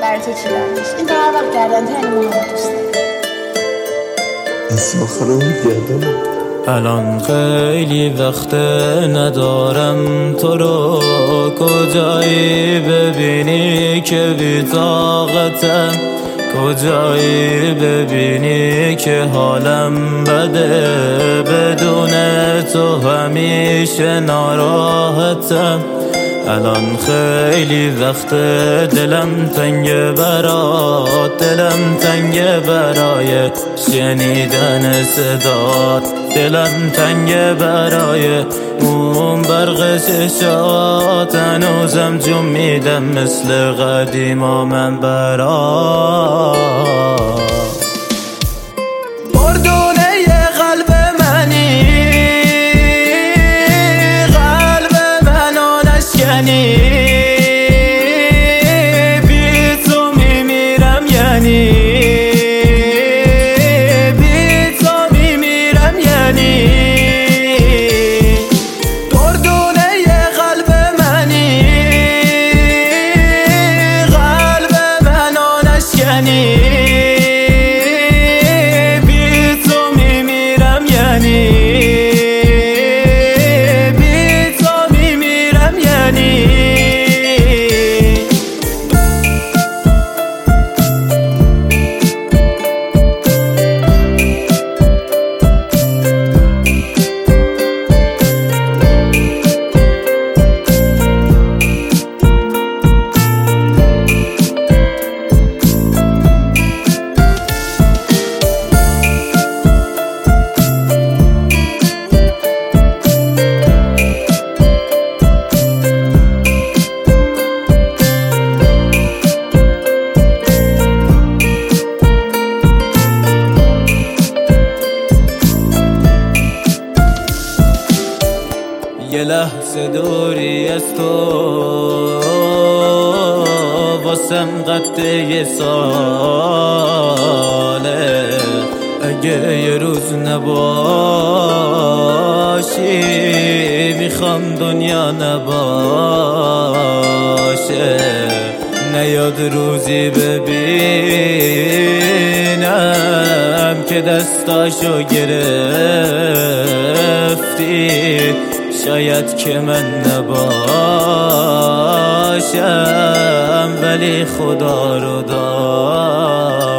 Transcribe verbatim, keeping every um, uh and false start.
برای تو چیدمش. این تا هر وقت گردن تو یعنی مامان دوست دارم. اسم خانم گردن. الان خیلی وقت ندارم تو رو کجایی ببینی که بی طاقتم، کجایی ببینی که حالم بده، بدون تو همیشه ناراحتم. الان خیلی وقت دلم تنگ برات، دلم تنگ برای شنیدن صدات، دلم تنگ برای اون برق چشات، هنوزم جون میدم مثل قدیما من برات. بی تو میمیرم یعنی، بی تو میمیرم یعنی، دردونه قلب منی، قلب من آنش یعنی، بی تو میمیرم یعنی، یه لحظه دوری از تو واسم قد یه ساله، اگه یه روز نباشی میخوام دنیا نباشه، نیاد روزی ببینم که دستاشو گرفتی، شاید که من نباشم ولی خدا رو داشت.